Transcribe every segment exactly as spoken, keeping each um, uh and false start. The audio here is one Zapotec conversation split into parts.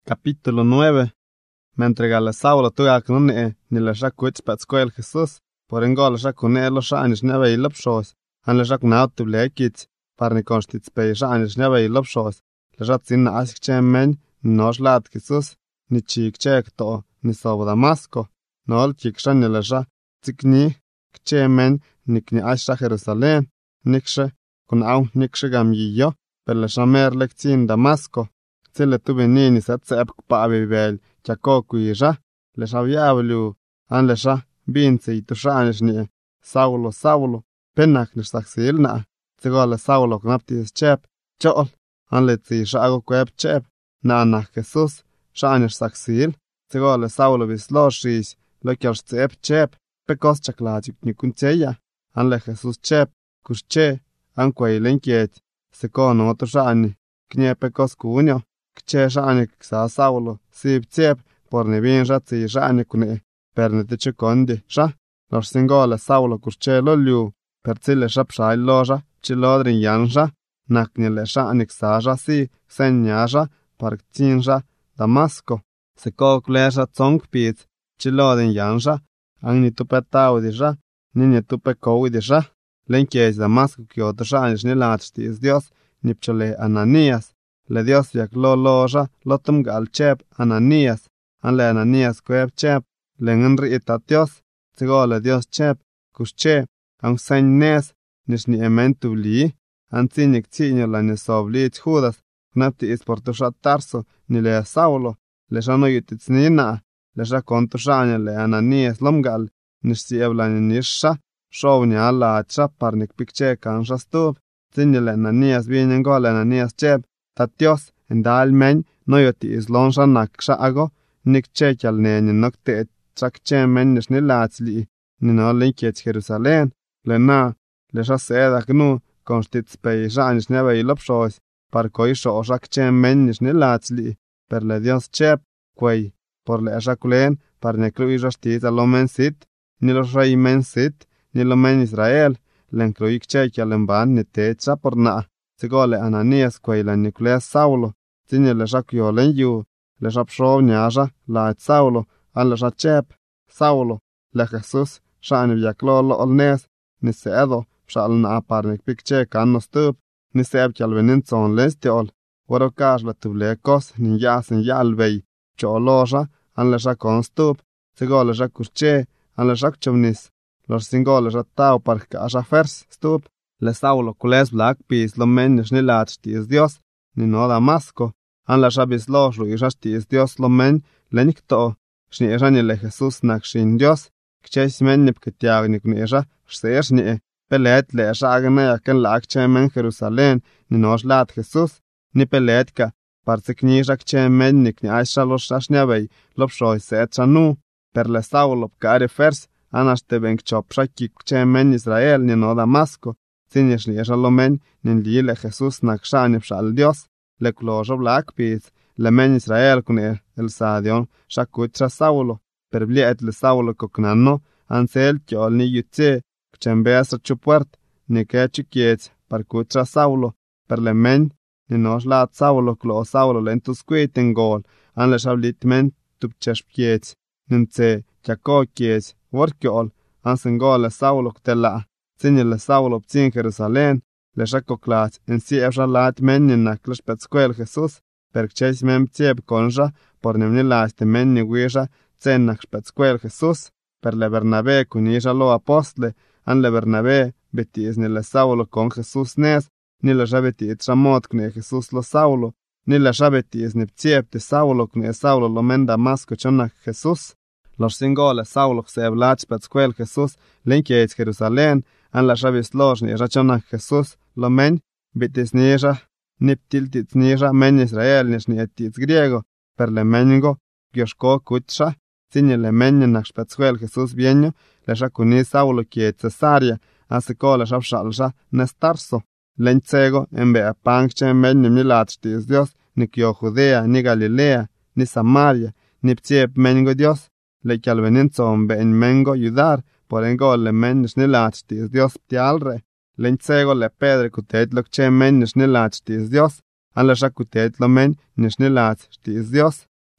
Capítulo nueve. Mentre la Saulo tuga knune ni la shakwich patskwel Jesus, por engol shakune lo shanish neve ilopshos, an la shaknaut to blekit, parni konstits pe shanish neve ilopshos, la shatsin asik chemen, no slat Jesus, ni chik chek to, ni sob Damasco, nol chik shan ni la sha, tikni, kchemen, nikni asha Jerusalem, nikshe, kun au nikshe gam yiyo, per la shamer lektin Damasco. Tsile tu benini sa tsep kpa bebel, chako kuija, le shaviablu, an le sha, binse y tu shanish ni, Saulo, Saulo, penak ni saksil na, tsigo le Saulo knaptis chep, chol, an le tsi shago kweb chep, na na Jesus, shanish saksil, tsigo le Saulo bislo shis, lo kyor tsep chep, pekos chaklajik ni kuncheya, an le Jesus chep, kushche, an kway lenkiet, seko no tu shani, knie pekos kunyo, kche shani ksa Saulo, sib tsep, por ne bien sha tsi shani kune, per ne te chikondi, sha, lor singole Saulo kushche lo liu, per tsile shap shai lo sha, chilodrin yan sha, nakni le shani ksa sha si, senya sha, par ktin sha, Damasco, seko kule sha tsong pit, chilodrin yan sha, ang ni tupe tau di sha, ni ni tupe kou di sha, lenkies Damasco kyo to shani shni latshti is Dios, nipchole Ananías, le Dios yak lo lo sha, lo tum gal chep Ananías, an le Ananías kweb chep, le ngenri ita Dios, tsigo le Dios chep, kushche, ang sen nes, nishni ementu li, an tsinik tsinyo la nisoblit Judas, knapti is por tu sha Tarso, ni le Saulo, le shano yutit snina, le sha kontu shanya le Ananías lomgal, nishsi ebla ni nisha, show ni alla acha parnik pikche kan sha stub, tsinyo le Ananías binengo le Ananías chep, ta Dios, en dal men, no yoti is lon sha nak sha ago, nik che kyal nenye nok te chak che men nish ni latsli, ni no linkiet Jerusalem, le na, le sha seda gnu, konstits pe sha nish neve ilopshos, par koi sho shak che men nish ni latsli, per le Dios chep, kwey, por le sha kulen, par ne krui sha shtita lo men sit, ni lo sha men sit, ni lo men Israel, len krui kche kyal mban ni te cha por na. Tsigo le Ananías kwey la Nicolas Saulo, tsinye le sha kyo len yu, le sha pshov nyasha, la et Saulo, an le sha chep, Saulo, le Jesus, sha ni vyaklo lo olnes, ni se edo, sha al na parnik pikche kan no stup, ni se eb kyal venin tson les tiol, waro kash la tuble kos, ni yasin yalvey, cho lo sha, an le sha kon stup, tsigo le sha kurche, an le sha kchomnis, lor singo le sha tau par ka sha fers stup, le Saulo kules black pis lo men nish ni lat shtis Dios, ni no Damasco, an la shabis lo shlu isha shtis Dios lo men, le nikto, shni isha ni le Jesus nak shin Dios, kches men nip kitiag nik ni isha, shse shni, pelet le isha agna yaken la akche men Jerusalem, ni no shlat Jesus, ni pelet ka, parzik ni isha kche men nik ni aisha lo shashnявej, lo pshoj se chanu, per le Saulo pkari fers, anash te ben kchop shaki kche men Israel, ni no Damasco, Tinish ni esha lo men, nin li le Jesus nak shani pshal Dios, le klojo black pis, le men Israel kune el sadion, shakutra Saulo, per bliet le Saulo koknano, ansel kyol ni yutse, kchembesa chupuert, ni ke chikiet, par kutra Saulo, per le men, ni nos lat Saulo klo Saulo lentus kuiten gol, an le shablit men, tupcheshpiet, nin tse, kyako kiet, workyol, ansen gol le Saulo ktela, Tsinye le Saulo ptsin Jerusalem, le shako klat, en si efsha lat men ni naklesh petskwel Jesus, per kches men ptsieb konja, por nemni laste men ni wisha, tsen naksh petskwel Jesus, per le Bernabé kunisha lo apostle, an le Bernabé, betis ni le Saulo kon Jesus nes, ni le shabetit shamot kne Jesus lo Saulo, ni le shabetis ni ptsieb te Saulo kne Saulo lo men Damasco chonak Jesus, los singole Saulo kseb lach petskwel Jesus, lenkiet Jerusalem, an la shabis losh ni rachona Jesus lo men bitis nisha niptiltit nisha men Israel nish ni etit griego per le mengo gyoshko kutcha tinye le men nak spetskwel Jesus bienyo le shakuni Saulo ki Cesaria asiko la shabshalsha nestarso lentsego embe apangche men ni latshtis Dios ni kyo Judea ni Galilea ni Samaria ni ptiep mengo Dios le kalvenin zombe en mengo yudar por engo le men nish ni latshtis Dios ptialre, lentsego le Pedre kutet lo kche men nish ni latshtis Dios, an le shakutet lo men nish ni latshtis Dios,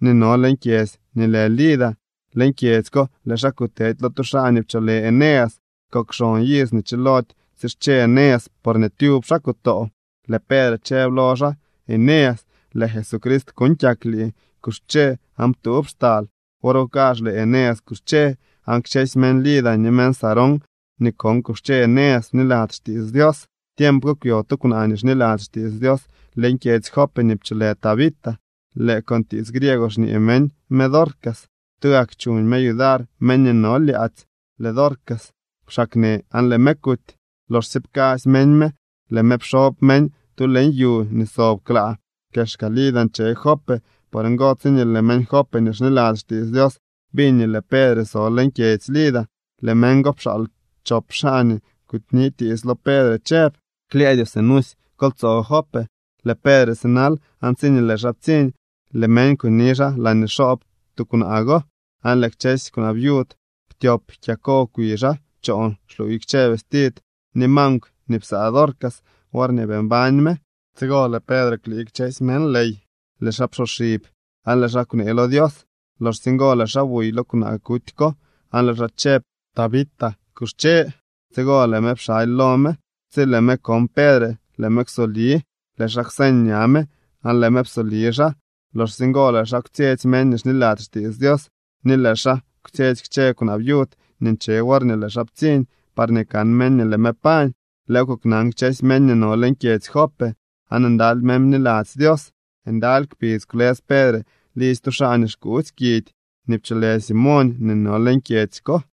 ni no len kies ni le Lida, len kies ko le shakutet lo to shani pchole Eneas, kok shon yis ni chilot, sis che Eneas por ne tiub shakuto, le Pedro che vloja, Eneas, le Jesucrist kunchakli, kusche am tuubstal, oro kash le Eneas kusche, ank ches men Lida ni men sarong, ni kon kusche Eneas ni lat shtiz Dios, tiempo kyoto kun anish ni lat shtiz Dios, len kies hoppe ni pchole Tabita, le contis griegos ni emen me Dorcas, tuak chun me ayudar men no li at le Dorcas, shakne an le mekut, los sipkas men me, le mepshop men tu len yu ni sob kla, keshkalidan che hoppe, por en gotsin le men hoppe ni shnilad shtis Dios, bini le Pedre so len kiets lida, le men gopshal chop shani, kutniti is lo Pedre chep, kliedio senus, kolzo hoppe, le Pedre senal, ansin le shapzin, le men kunisha la ni shop tu kun ago, an le kches kun aviut, ptiop kiako kuisha, chon shlu ikche vestit, ni mank ni psa Dorcas, war ni ben banjme, tigo le Pedre kli ikches men lei, le shap shoship, an le shakun elo Dios, los singo le shabui lo kun akutiko, an le shachep Tabita kusche, tigo le me psha ilome, si le me kon Pedre, le me ksoli, le shaksen nyame, an le me psolisha, los singola sha ktiech men ni lat shtis Dios, ni le sha ktiech kche kun aviut, nin che war ni le shapzin, par ni kan men ni le me pan, le ko knang ches men ni no len kiech hoppe, an andal mem ni lat Dios, endal kpis kules Pedre, listo shanish kuts kit, ni pchele Simon ni no len kiech ko.